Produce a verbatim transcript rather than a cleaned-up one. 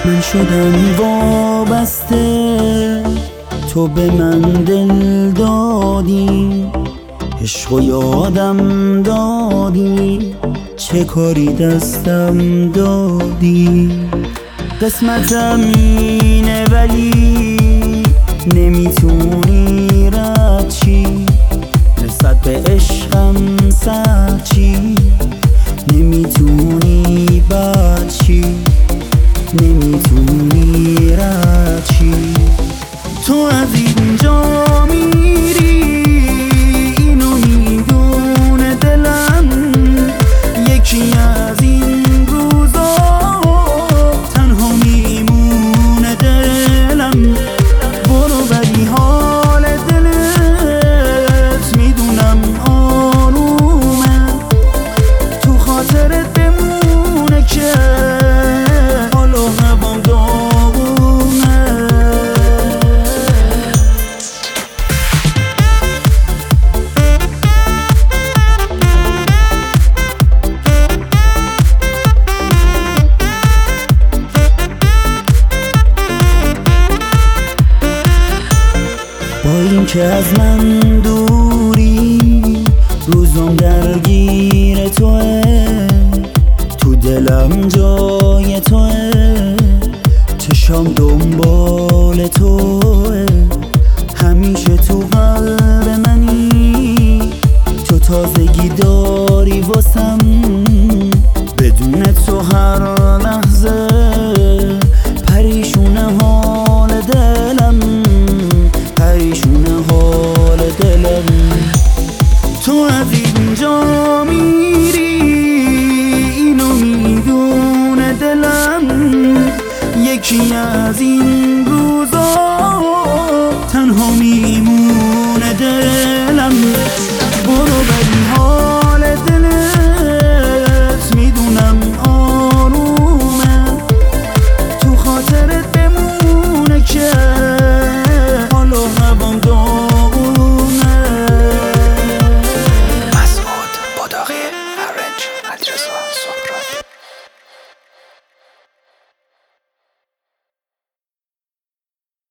من شدم وابسته، تو به من دل دادی، عشق و یادم دادی، چه کاری دستم دادی. قسمتم اینه ولی نمیتونی رد چی، نسبت به عشقم سد چی، نمیتونی بد چی، نمیتونی رد چی. تو از اینجا میری اینو میدونه دلم، یکی از این روزا تنها میمونه دلم. برو ولی حال دلت میدونم آرومه، تو خاطرت بمونه که حال و هوام داغونه. با این که از من دوری، روزم درگیر توه، تو دلم جای توه، چشام دنبال توه، همیشه تو قلب منی، تو تازگی داری واسم، بدون تو هر لحظه پریشونه حال دلم، پریشونه حال دلم. تو از اینجا میری اینو میدونه دلم، یکی از این